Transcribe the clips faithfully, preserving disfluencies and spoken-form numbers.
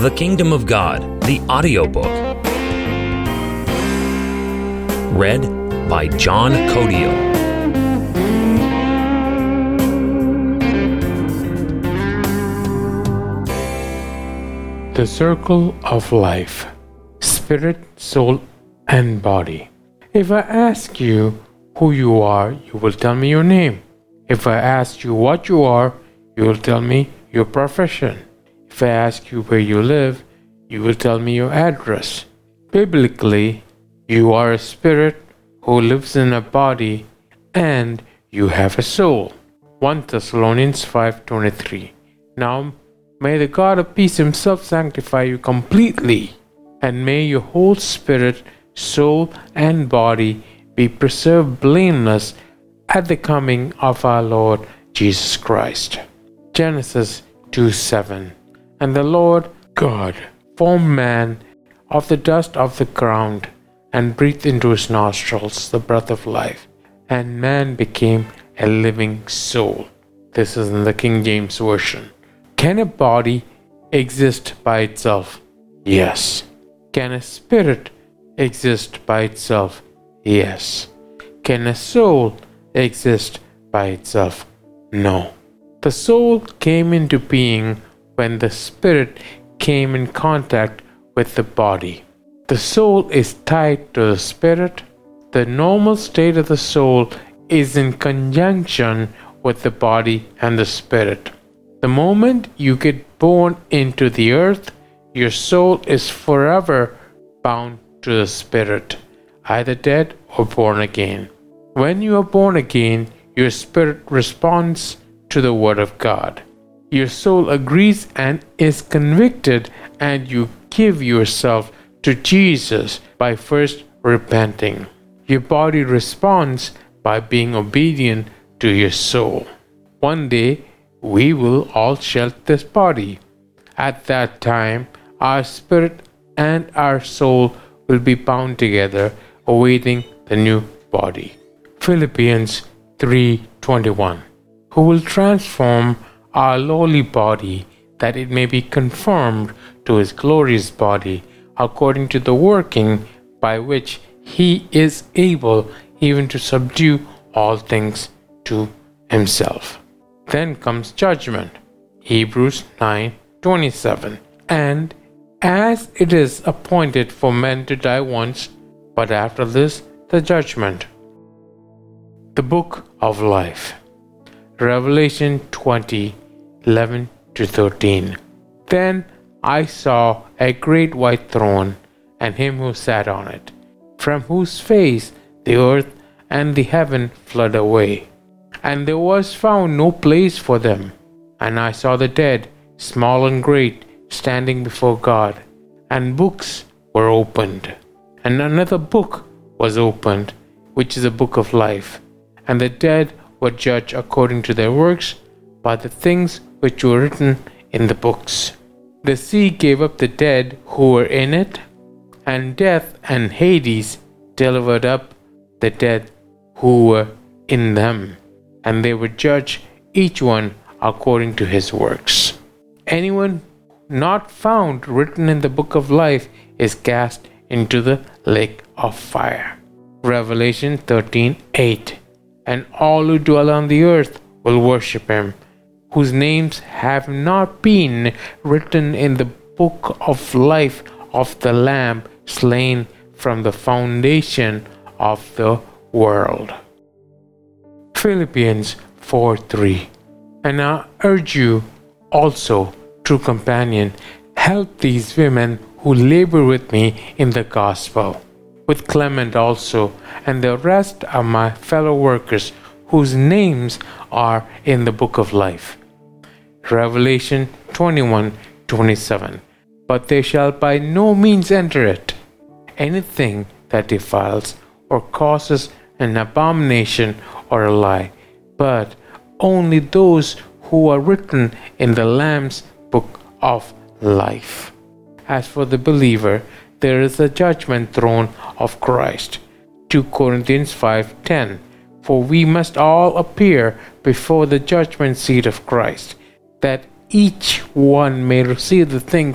The Kingdom of God, the audiobook. Read by John Codiel. The Circle of Life. Spirit, Soul, and Body. If I ask you who you are, you will tell me your name. If I ask you what you are, you will tell me your profession. If I ask you where you live, you will tell me your address. Biblically, you are a spirit who lives in a body, and you have a soul. First Thessalonians five twenty-three. Now may the God of peace himself sanctify you completely, and may your whole spirit, soul, and body be preserved blameless at the coming of our Lord Jesus Christ. Genesis two seven. And the Lord God formed man of the dust of the ground, and breathed into his nostrils the breath of life, and man became a living soul. This is in the King James Version. Can a body exist by itself? Yes. Can a spirit exist by itself? Yes. Can a soul exist by itself? No. The soul came into being when the spirit came in contact with the body. The soul is tied to the spirit. The normal state of the soul is in conjunction with the body and the spirit. The moment you get born into the earth, your soul is forever bound to the spirit, either dead or born again. When you are born again, your spirit responds to the word of God. Your soul agrees and is convicted, and you give yourself to Jesus by first repenting. Your body responds by being obedient to your soul. One day, we will all shed this body. At that time, our spirit and our soul will be bound together, awaiting the new body. Philippians three twenty-one. Who will transform our lowly body, that it may be conformed to his glorious body, according to the working by which he is able even to subdue all things to himself. Then comes judgment. Hebrews nine twenty-seven. And as it is appointed for men to die once, but after this the judgment. The Book of Life. Revelation twenty eleven to thirteen. Then I saw a great white throne, and him who sat on it, from whose face the earth and the heaven fled away, and there was found no place for them. And I saw the dead, small and great, standing before God, and books were opened. And another book was opened, which is the book of life. And the dead were judged according to their works by the things which were written in the books. The sea gave up the dead who were in it, and death and Hades delivered up the dead who were in them, and they were judged each one according to his works. Anyone not found written in the book of life is cast into the lake of fire. Revelation thirteen eight. And all who dwell on the earth will worship him, whose names have not been written in the book of life of the Lamb slain from the foundation of the world. Philippians four three. And I urge you also, true companion, help these women who labor with me in the gospel, with Clement also, and the rest of my fellow workers whose names are in the book of life. Revelation twenty-one twenty-seven. But they shall by no means enter it. Anything that defiles or causes an abomination or a lie, but only those who are written in the Lamb's book of life. As for the believer, there is a judgment throne of Christ. Second Corinthians five ten. For we must all appear before the judgment seat of Christ, that each one may receive the things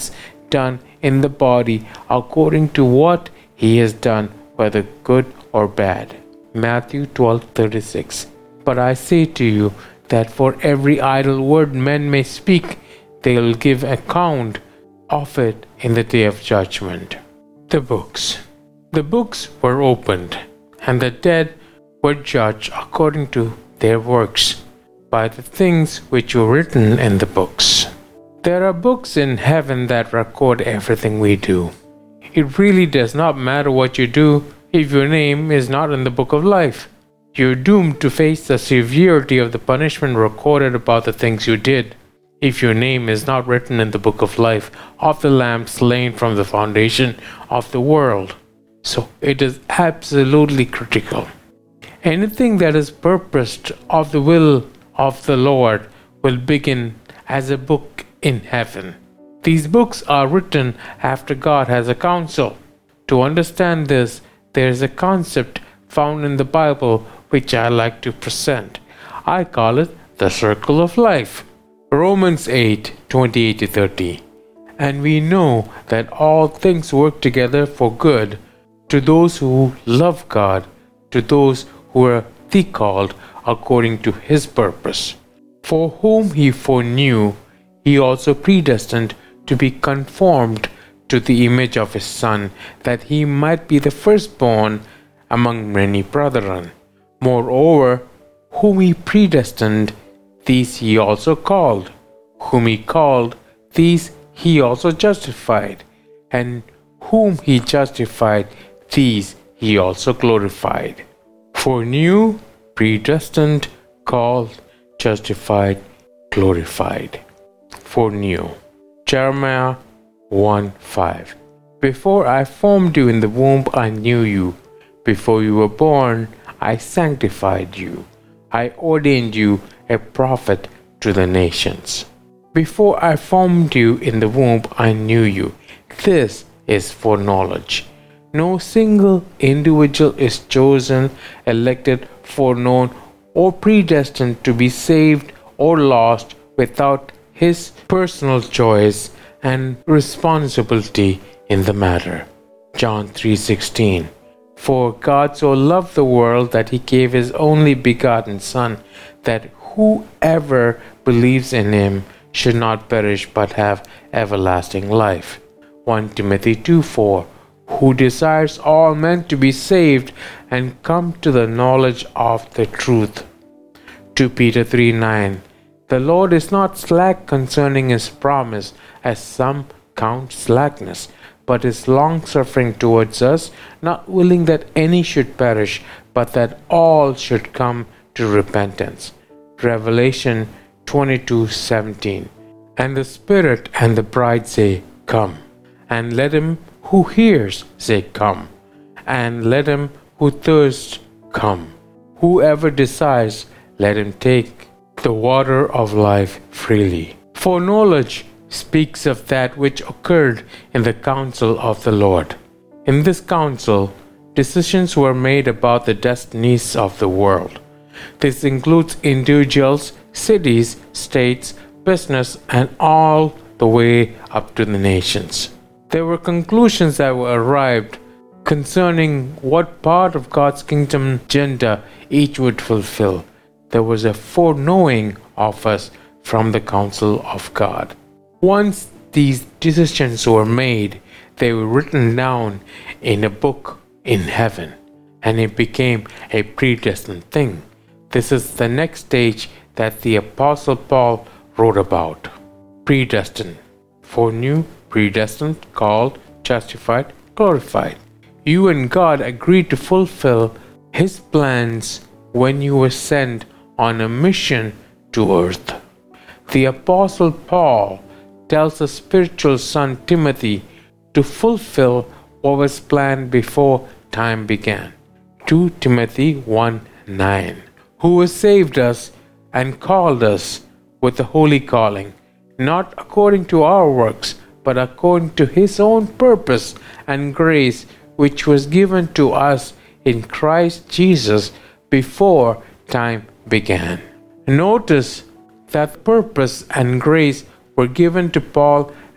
done in the body according to what he has done, whether good or bad. Matthew twelve thirty-six. But I say to you that for every idle word men may speak, they will give account of it in the day of judgment. The books. The books were opened, and the dead were judged according to their works, by the things which were written in the books. There are books in heaven that record everything we do. It really does not matter what you do if your name is not in the book of life. You're doomed to face the severity of the punishment recorded about the things you did, if your name is not written in the book of life of the Lamb slain from the foundation of the world. So it is absolutely critical. Anything that is purposed of the will of the Lord will begin as a book in heaven. These books are written after God has a counsel. To understand this, there is a concept found in the Bible which I like to present. I call it the circle of life. Romans eight twenty-eight to thirty. And we know that all things work together for good to those who love God, to those who are the called according to his purpose. For whom he foreknew, he also predestined to be conformed to the image of his Son, that he might be the firstborn among many brethren. Moreover, whom he predestined, these he also called. Whom he called, these he also justified. And whom he justified, these he also glorified. Foreknew, predestined, called, justified, glorified. Foreknew. Jeremiah one five. Before I formed you in the womb, I knew you. Before you were born, I sanctified you. I ordained you a prophet to the nations. Before I formed you in the womb, I knew you. This is foreknowledge. No single individual is chosen, elected, foreknown, or predestined to be saved or lost without his personal choice and responsibility in the matter. John three sixteen. For God so loved the world that he gave his only begotten Son, that whoever believes in him should not perish but have everlasting life. First Timothy two four. Who desires all men to be saved and come to the knowledge of the truth. Second Peter three nine. The Lord is not slack concerning his promise, as some count slackness, but is long-suffering towards us, not willing that any should perish, but that all should come to repentance. Revelation twenty-two seventeen. And the Spirit and the bride say, Come. And let him who hears say, Come. And let him who thirsts come. Whoever desires, let him take the water of life freely. Foreknowledge speaks of that which occurred in the council of the Lord. In this council, decisions were made about the destinies of the world. This includes individuals, cities, states, business, and all the way up to the nations. There were conclusions that were arrived concerning what part of God's kingdom agenda each would fulfill. There was a foreknowing of us from the counsel of God. Once these decisions were made, they were written down in a book in heaven, and it became a predestined thing. This is the next stage that the Apostle Paul wrote about. Predestined. Foreknew, predestined, called, justified, glorified. You and God agreed to fulfill his plans when you were sent on a mission to earth. The Apostle Paul tells the spiritual son Timothy to fulfill what was planned before time began. Second Timothy one nine. Who has saved us and called us with a holy calling, not according to our works, but according to his own purpose and grace, which was given to us in Christ Jesus before time began. Notice that purpose and grace were given to Paul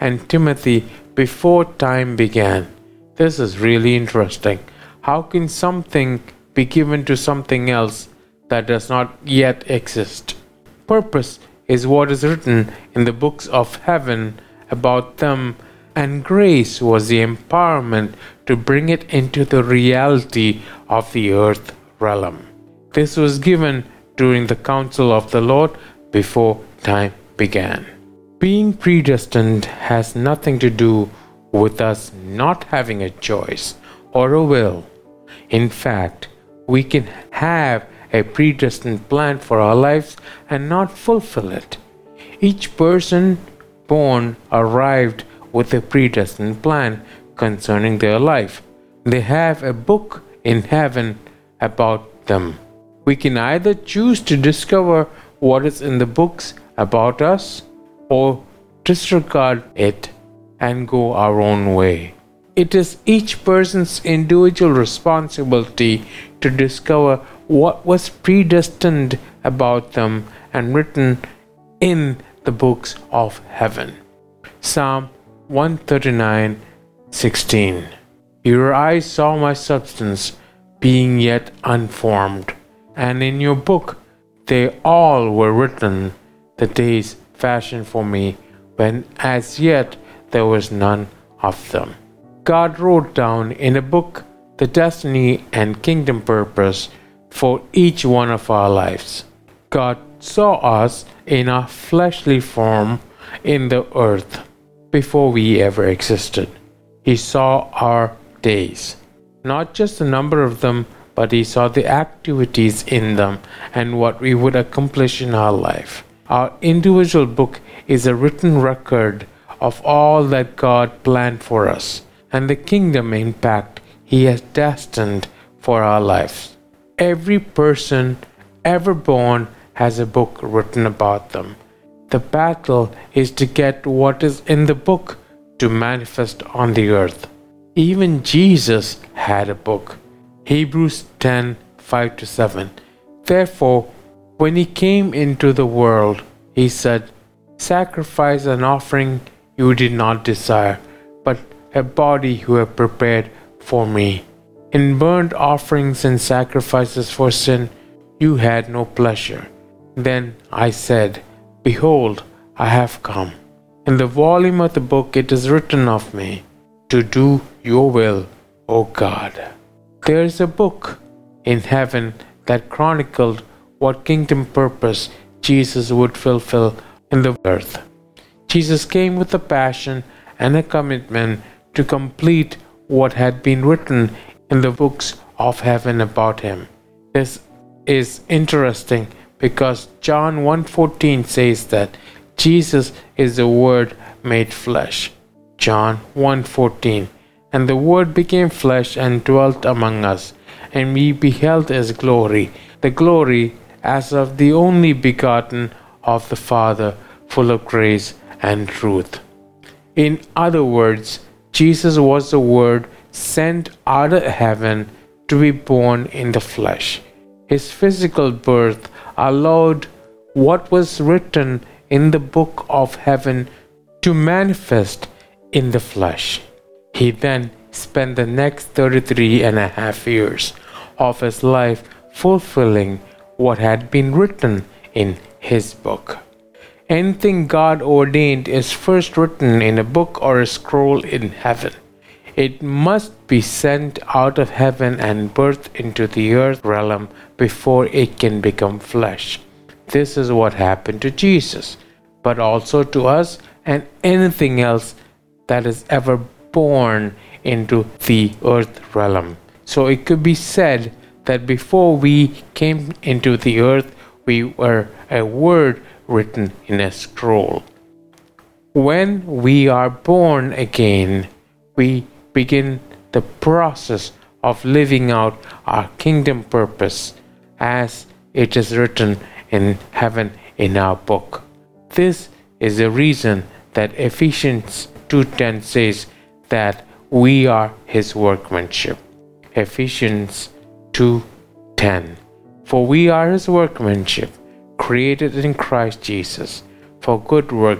and Timothy before time began. This is really interesting. How can something be given to something else that does not yet exist? Purpose is what is written in the books of heaven about them, and grace was the empowerment to bring it into the reality of the earth realm. This was given during the counsel of the Lord before time began. Being predestined has nothing to do with us not having a choice or a will. In fact, we can have a predestined plan for our lives and not fulfill it. Each person born arrived with a predestined plan concerning their life. They have a book in heaven about them. We can either choose to discover what is in the books about us or disregard it and go our own way. It is each person's individual responsibility to discover what was predestined about them and written in the books of heaven. Psalm one thirty-nine sixteen. Your eyes saw my substance being yet unformed, and in your book they all were written, the days fashioned for me, when as yet there was none of them. God wrote down in a book the destiny and kingdom purpose for each one of our lives. God saw us in our fleshly form in the earth before we ever existed. He saw our days, not just the number of them, but He saw the activities in them and what we would accomplish in our life. Our individual book is a written record of all that God planned for us and the kingdom impact He has destined for our lives. Every person ever born has a book written about them. The battle is to get what is in the book to manifest on the earth. Even Jesus had a book. Hebrews ten five to seven. Therefore, when He came into the world, He said, sacrifice and offering you did not desire, but a body you have prepared for me. In burnt offerings and sacrifices for sin you had no pleasure. Then I said, behold, I have come. In the volume of the book it is written of me, to do your will, O God. There is a book in heaven that chronicled what kingdom purpose Jesus would fulfill in the earth. Jesus came with a passion and a commitment to complete what had been written in the books of heaven about Him. This is interesting because John one fourteen says that Jesus is the Word made flesh. John one fourteen. And the Word became flesh and dwelt among us, and we beheld His glory, the glory as of the only begotten of the Father, full of grace and truth. In other words, Jesus was the Word sent out of heaven to be born in the flesh. His physical birth allowed what was written in the book of heaven to manifest in the flesh. He then spent the next thirty-three and a half years of His life fulfilling what had been written in His book. Anything God ordained is first written in a book or a scroll in heaven. It must be sent out of heaven and birthed into the earth realm before it can become flesh. This is what happened to Jesus, but also to us and anything else that is ever born into the earth realm. So it could be said that before we came into the earth, we were a word written in a scroll. When we are born again, we begin the process of living out our kingdom purpose as it is written in heaven in our book. This is the reason that Ephesians two ten says that we are His workmanship. Ephesians two ten. For we are His workmanship, created in Christ Jesus, for good works,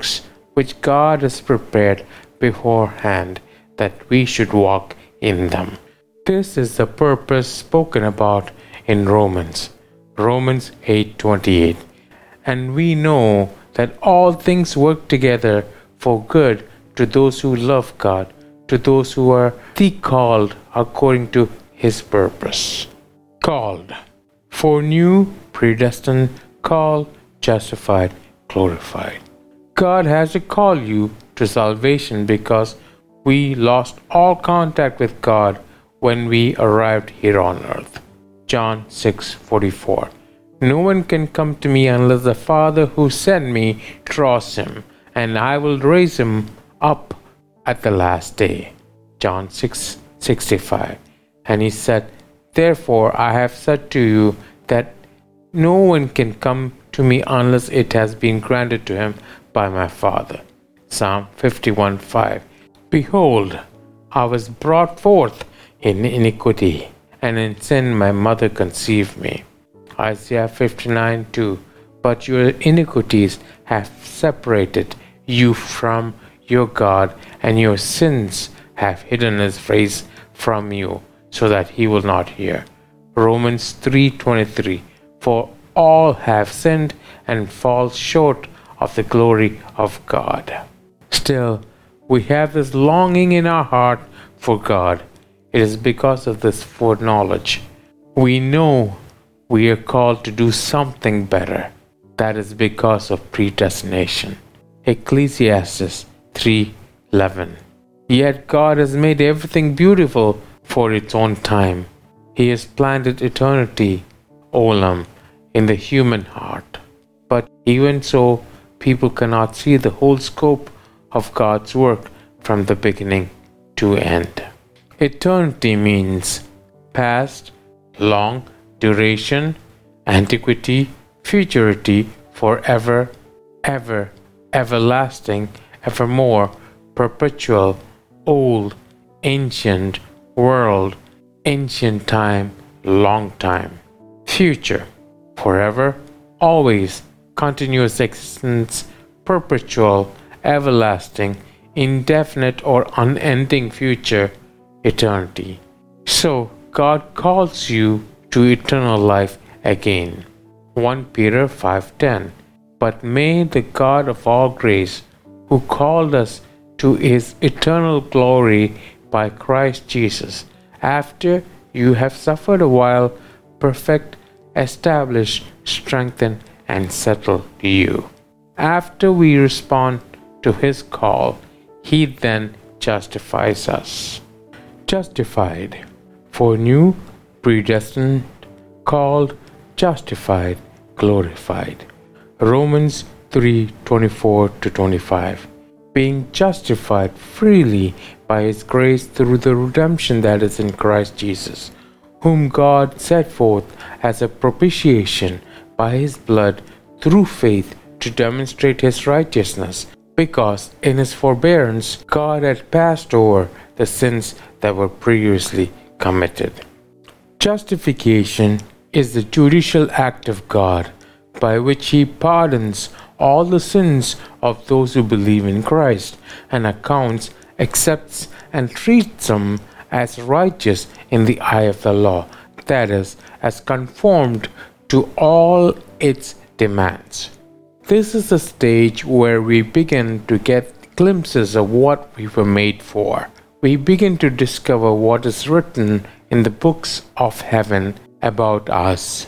which God has prepared beforehand that we should walk in them. This is the purpose spoken about in Romans, Romans eight twenty-eight. And we know that all things work together for good to those who love God, to those who are the called according to his purpose. Called, foreknew, predestined, called, justified, glorified. God has to call you to salvation because we lost all contact with God when we arrived here on earth. John six forty-four. No one can come to me unless the Father who sent me draws him, and I will raise him up at the last day. John six sixty-five. And he said, therefore I have said to you that no one can come to me unless it has been granted to him by my Father. Psalm fifty-one five. Behold, I was brought forth in iniquity, and in sin my mother conceived me. Isaiah fifty-nine two. But your iniquities have separated you from your God, and your sins have hidden his face from you, so that he will not hear. Romans three twenty-three. For all have sinned and fall short of the glory of God. Still, we have this longing in our heart for God. It is because of this foreknowledge. We know we are called to do something better. That is because of predestination. Ecclesiastes three eleven. Yet God has made everything beautiful for its own time. He has planted eternity, olam, in the human heart. But even so, people cannot see the whole scope of God's work from the beginning to end. Eternity means past, long, duration, antiquity, futurity, forever, ever, everlasting, evermore, perpetual, old, ancient, world, ancient time, long time. Future, forever, always, continuous existence, perpetual, everlasting, indefinite or unending future, eternity. So, God calls you to eternal life again. First Peter five ten. But may the God of all grace, who called us to his eternal glory by Christ Jesus, after you have suffered a while, perfect, establish, strengthen, and settle you. After we respond to his call, he then justifies us. Justified, foreknew, predestined, called, justified, glorified. Romans three twenty-four to twenty-five. Being justified freely by his grace through the redemption that is in Christ Jesus, whom God set forth as a propitiation by his blood through faith to demonstrate his righteousness, because in his forbearance God had passed over the sins that were previously committed. Justification is the judicial act of God by which he pardons all the sins of those who believe in Christ and accounts, accepts, and treats them as righteous in the eye of the law, that is, as conformed to all its demands. This is the stage where we begin to get glimpses of what we were made for. We begin to discover what is written in the books of heaven about us.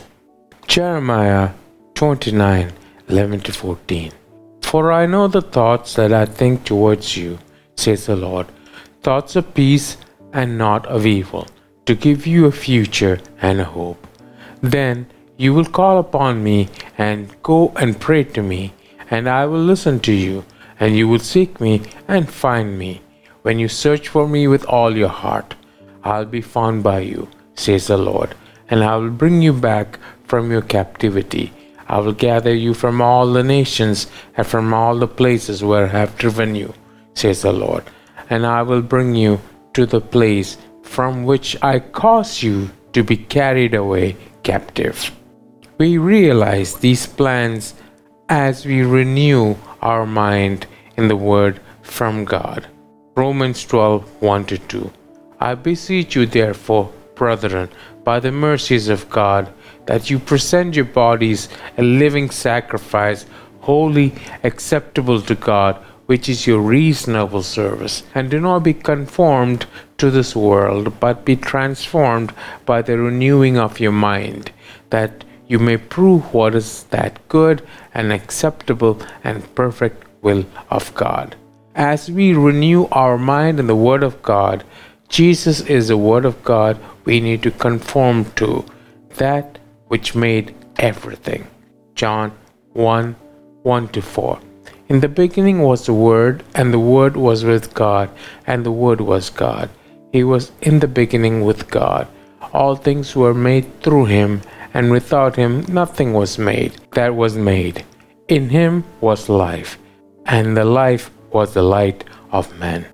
Jeremiah twenty-nine eleven to fourteen. For I know the thoughts that I think towards you, says the Lord, thoughts of peace and not of evil, to give you a future and a hope. Then you will call upon me and go and pray to me, and I will listen to you, and you will seek me and find me. When you search for me with all your heart, I'll be found by you, says the Lord, and I will bring you back from your captivity. I will gather you from all the nations and from all the places where I have driven you, says the Lord, and I will bring you to the place from which I caused you to be carried away captive. We realize these plans as we renew our mind in the word from God. Romans twelve, one to two. I beseech you therefore, brethren, by the mercies of God, that you present your bodies a living sacrifice, holy, acceptable to God, which is your reasonable service. And do not be conformed to this world, but be transformed by the renewing of your mind, that you may prove what is that good and acceptable and perfect will of God. As we renew our mind in the Word of God, Jesus is the Word of God we need to conform to, that which made everything. John one, one to four. In the beginning was the Word, and the Word was with God, and the Word was God. He was in the beginning with God. All things were made through him, and without him nothing was made that was made. In him was life, and the life was the light of men.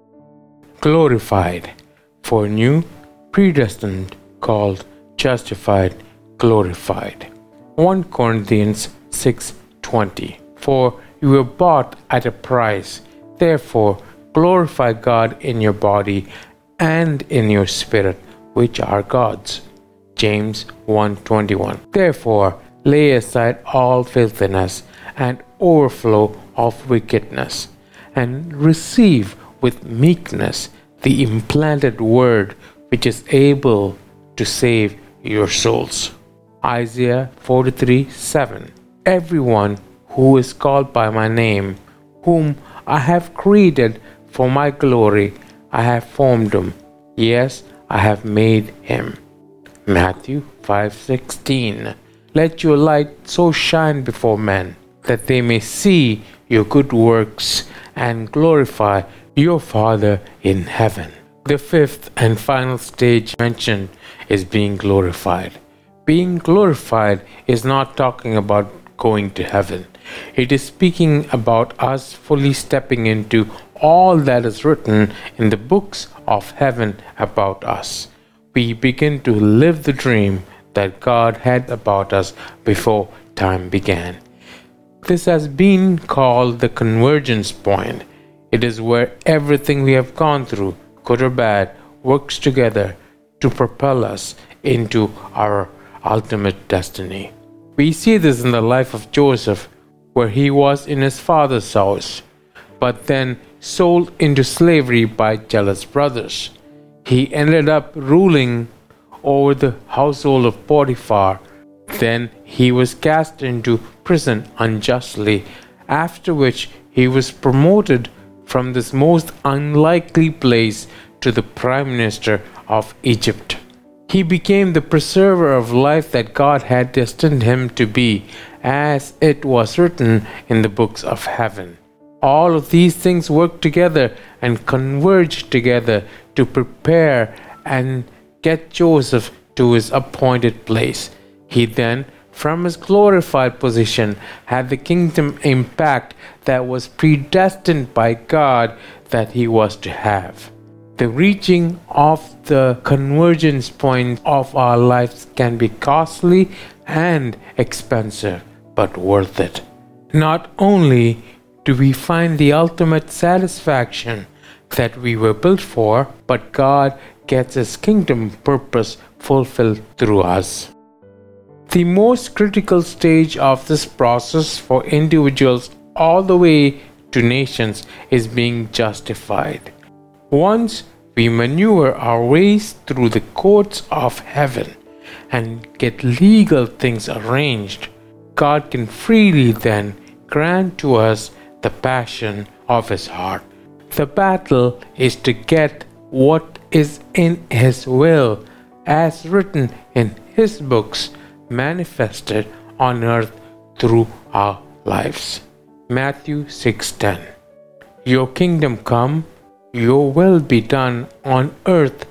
Glorified, foreknew, predestined, called, justified, glorified. First Corinthians six twenty. For you were bought at a price. Therefore, glorify God in your body and in your spirit, which are God's. James one twenty-one. Therefore, lay aside all filthiness and overflow of wickedness, and receive with meekness the implanted word, which is able to save your souls. Isaiah forty-three seven. Everyone who is called by my name, whom I have created for my glory, I have formed him. Yes, I have made him. Matthew five sixteen. Let your light so shine before men, that they may see your good works and glorify your Father in heaven. The fifth and final stage mentioned is being glorified. Being glorified is not talking about going to heaven. It is speaking about us fully stepping into all that is written in the books of heaven about us. We begin to live the dream that God had about us before time began. This has been called the convergence point. It is where everything we have gone through, good or bad, works together to propel us into our ultimate destiny. We see this in the life of Joseph, where he was in his father's house, but then sold into slavery by jealous brothers. He ended up ruling over the household of Potiphar. Then he was cast into prison unjustly, after which he was promoted from this most unlikely place to the prime minister of Egypt. He became the preserver of life that God had destined him to be, as it was written in the books of heaven. All of these things work together and converge together to prepare and get Joseph to his appointed place. He then, from his glorified position, had the kingdom impact that was predestined by God that he was to have. The reaching of the convergence point of our lives can be costly and expensive, but worth it. Not only do we find the ultimate satisfaction that we were built for, but God gets his kingdom purpose fulfilled through us. The most critical stage of this process for individuals all the way to nations is being justified. Once we maneuver our ways through the courts of heaven and get legal things arranged, God can freely then grant to us the passion of his heart. The battle is to get what is in his will, as written in his books, manifested on earth through our lives. Matthew six ten. Your kingdom come, your will be done on earth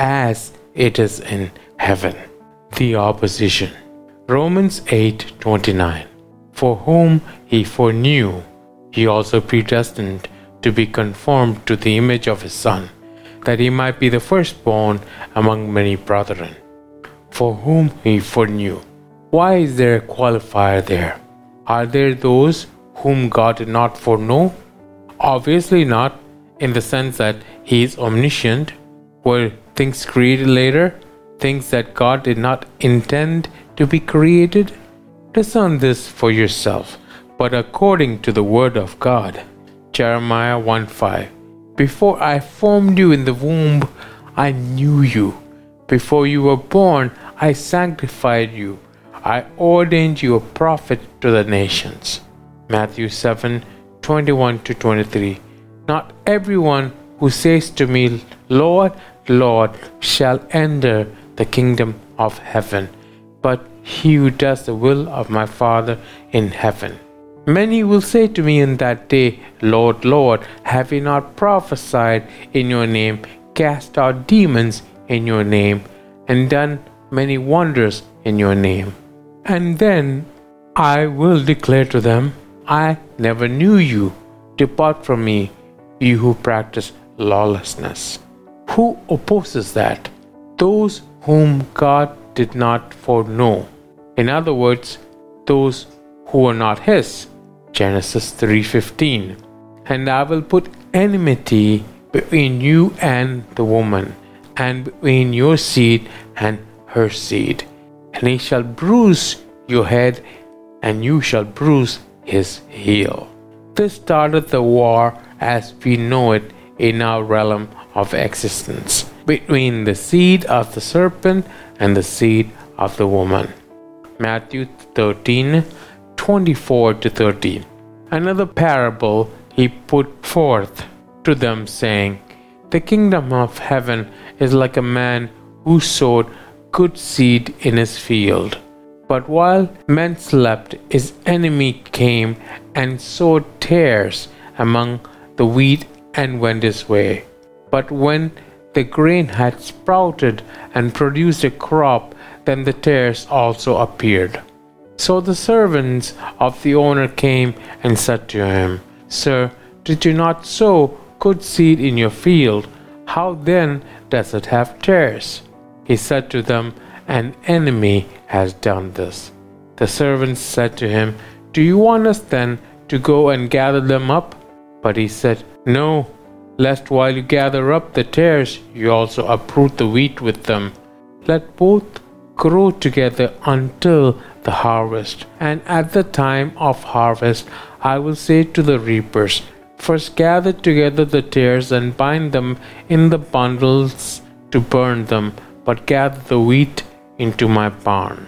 as it is in heaven. The opposition. Romans eight twenty-nine. For whom he foreknew, he also predestined to be conformed to the image of his Son, that he might be the firstborn among many brethren. For whom he foreknew. Why is there a qualifier there? Are there those whom God did not foreknow? Obviously not in the sense that he is omniscient, were things created later, things that God did not intend to be created. Discern this for yourself, but according to the word of God. Jeremiah one five. Before I formed you in the womb, I knew you. Before you were born, I sanctified you. I ordained you a prophet to the nations. Matthew seven twenty-one to twenty-three. Not everyone who says to me, Lord, Lord, shall enter the kingdom of heaven, but he who does the will of my Father in heaven. Many will say to me in that day, Lord, Lord, have we not prophesied in your name, cast out demons in your name, and done many wonders in your name? And then I will declare to them, I never knew you. Depart from me, you who practice lawlessness. Who opposes that? Those whom God did not foreknow. In other words, those who are not his. Genesis three fifteen. And I will put enmity between you and the woman, and between your seed and her seed. And he shall bruise your head, and you shall bruise his heel. This started the war as we know it in our realm of existence, between the seed of the serpent and the seed of the woman. Matthew thirteen twenty-four to thirty. Another parable he put forth to them, saying, The kingdom of heaven is like a man who sowed good seed in his field. But while men slept, his enemy came and sowed tares among the wheat and went his way. But when the grain had sprouted and produced a crop, then the tares also appeared. So the servants of the owner came and said to him, Sir, did you not sow good seed in your field? How then does it have tares? He said to them, An enemy has done this. The servants said to him, Do you want us then to go and gather them up? But he said, No, lest while you gather up the tares, you also uproot the wheat with them. Let both grow together until the harvest. And at the time of harvest, I will say to the reapers, First gather together the tares and bind them in the bundles to burn them, but gather the wheat into my barn.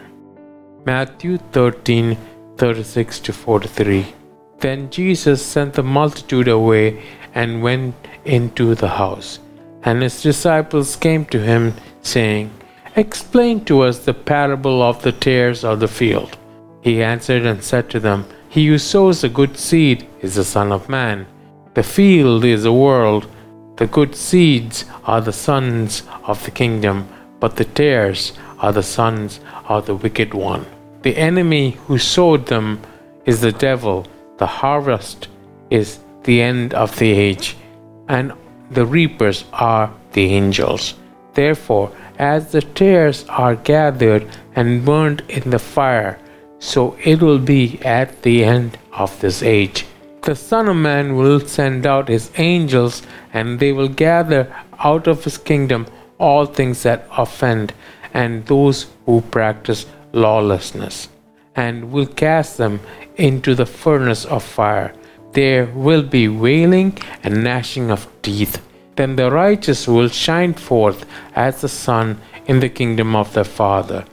Matthew thirteen thirty-six to forty-three. Then Jesus sent the multitude away and went into the house. And his disciples came to him, saying, Explain to us the parable of the tares of the field. He answered and said to them, He who sows the good seed is the Son of Man. The field is the world. The good seeds are the sons of the kingdom, but the tares are the sons of the wicked one. The enemy who sowed them is the devil. The harvest is the end of the age, and the reapers are the angels. Therefore, as the tares are gathered and burned in the fire, so it will be at the end of this age. The Son of Man will send out his angels, and they will gather out of his kingdom all things that offend, and those who practice lawlessness, and will cast them into the furnace of fire. There will be wailing and gnashing of teeth. Then the righteous will shine forth as the sun in the kingdom of their Father.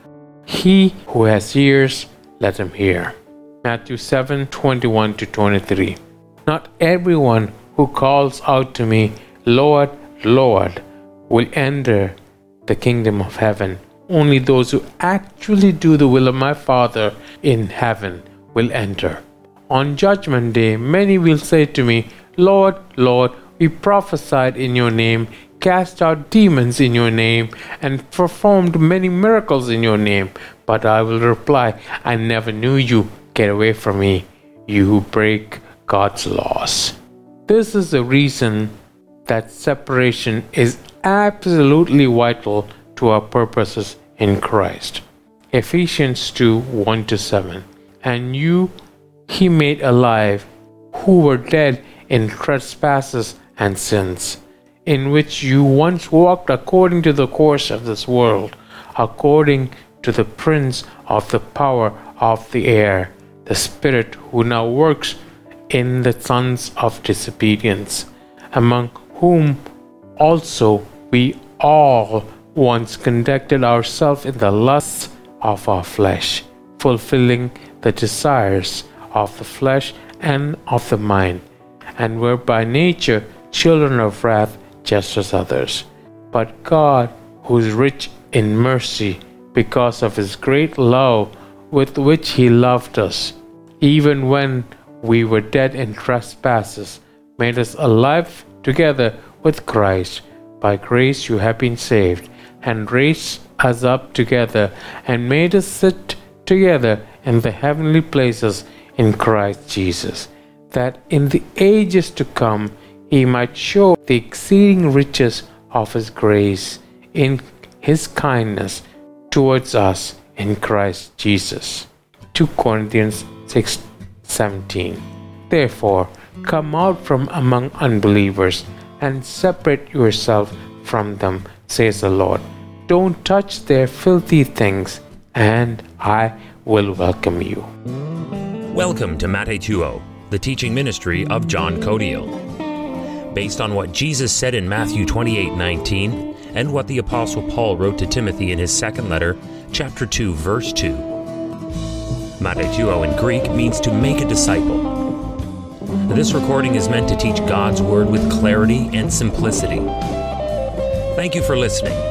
He who has ears, let him hear. Matthew seven twenty-one to twenty-three. Not everyone who calls out to me, Lord, Lord, will enter the kingdom of heaven. Only those who actually do the will of my Father in heaven will enter. On judgment day, many will say to me, Lord, Lord, we prophesied in your name, cast out demons in your name, and performed many miracles in your name. But I will reply, I never knew you. Get away from me, you who break God's laws. This is the reason that separation is absolutely vital to our purposes in Christ. Ephesians two one to seven. And you he made alive, who were dead in trespasses and sins, in which you once walked according to the course of this world, according to the prince of the power of the air, the Spirit who now works in the sons of disobedience, among whom also we all once conducted ourselves in the lusts of our flesh, fulfilling the desires of the flesh and of the mind, and were by nature children of wrath just as others. But God, who is rich in mercy, because of his great love with which he loved us, even when we were dead in trespasses, made us alive together with Christ. By grace you have been saved, and raised us up together, and made us sit together in the heavenly places in Christ Jesus, that in the ages to come he might show the exceeding riches of his grace in his kindness towards us in Christ Jesus. Second Corinthians six seventeen. Therefore, come out from among unbelievers and separate yourself from them, says the Lord. Don't touch their filthy things, and I will welcome you. Welcome to Matthew, the teaching ministry of John Codiel. Based on what Jesus said in Matthew twenty-eight nineteen and what the Apostle Paul wrote to Timothy in his second letter, chapter two, verse two. Matthew in Greek means to make a disciple. This recording is meant to teach God's Word with clarity and simplicity. Thank you for listening.